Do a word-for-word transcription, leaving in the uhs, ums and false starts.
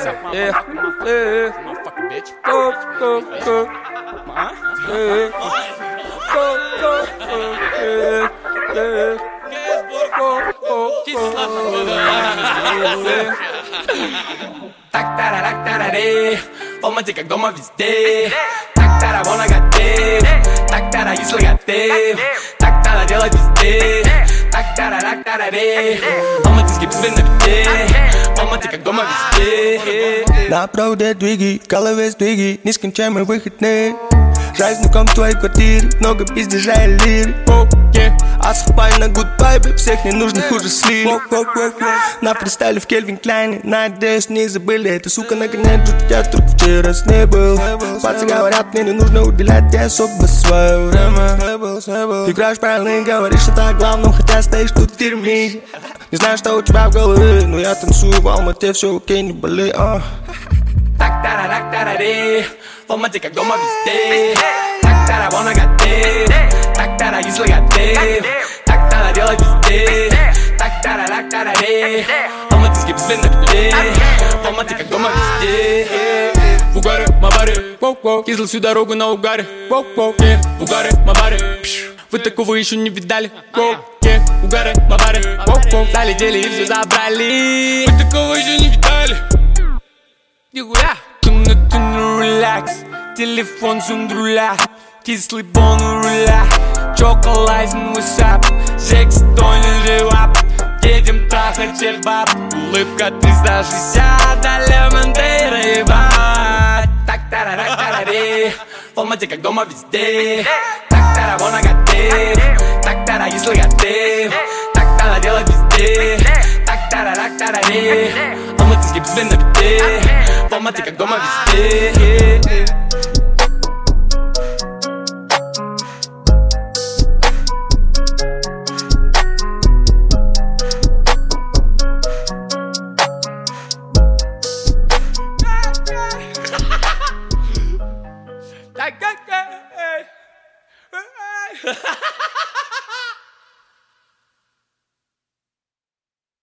yeah, yeah. Go, go, go. Yeah. Go, go, go. Yeah, yeah. Go, go, go. Так-тара-рак-тара-ре, помните как дома везде. Так-тара вон агате, так-тара если гате, так-тара делать везде. Так-тара-рак-тара-ре, помните с гипсвен на бите, помните как дома везде. Направо двиги, голове сдвиги, нескончаемый выходные. Жаль знаком в твоей квартире, много пиздежа и лирик. А схапай на гудбайбе, всех ненужных уже слили. На фристайле в Кельвин Кляйне, надеюсь не забыли. Эта сука нагоняет, что я тут вчера с ней был. Пацы говорят, мне не нужно уделять тебе особо свое время. Ты играешь правильно и говоришь, что так главным, хотя стоишь тут в тюрьме. Не знаю, что у тебя в голове, но я танцую в Алмате, все окей, не болей. Так-тара-рак-тара-ре, помните как дома везде. Так-тара вон агате, так-тара если гате, так-тара делать везде. Так-тара-рак-тара-ре, помните с гипсвен на бите, помните как дома везде. В угаре, мабаре, кизл всю дорогу на угаре. В угаре, мабаре, вы такого еще не видали. В угаре, мабаре, залетели и все забрали. Вы такого еще не видали. Нихуя. Темно-темно релакс, телефон сундруля, кислый бон у руля, чоколайзен высап, жек стойный живап, едем трахать всех баб, улыбка триста шестьдесят, а лемонтейра ебать. Так-тара-рак-тара-ре, помните как дома везде. Так-тара вон агате, так-тара если гате, так-тара делать везде. Так-тара-рак-тара-ре, помните с гипсвен на бите, помните как дома везде. Так, так, так.